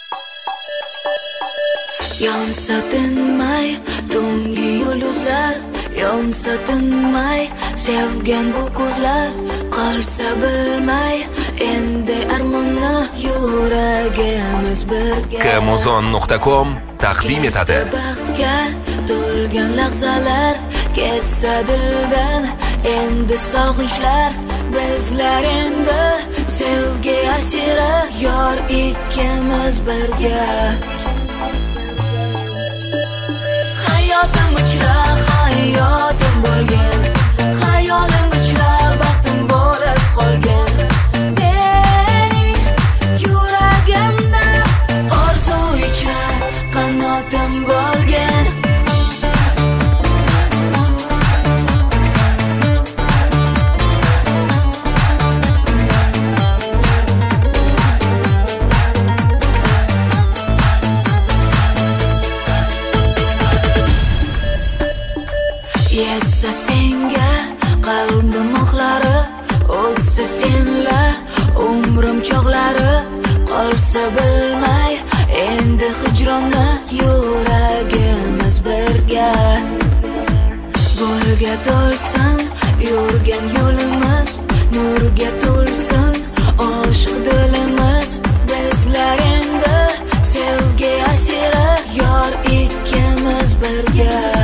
Yonsa tinmay tungi yulduzlar, yonsa tinmay sevgan bu ko'zlar, qolsa bilmay endi armonni yuragimiz birga. Kmuzon.com taqdim etadi. Baxtga to'lgan lahzalar, ketsa dildan endi sog'inchlar, bizlar endi sevgi asiri, yor ikkimiz birga. Hayotim ichra, hayotim bo'lgan, hayolim ichra baxtim bo'lib qolgan. Mening yuragimda orzu ichra qanotim bo'lgan. Yetsa senga qalbim oqlari, o'tsa senla umrim chog'lari, qolsa bilmay endi hijronni yuragimiz birga. Golga to'lsin yurgan yo'limiz, nurga to'lsin oshiq dilimiz, bizlar endi sevgi asiri, yor ikkimiz birga.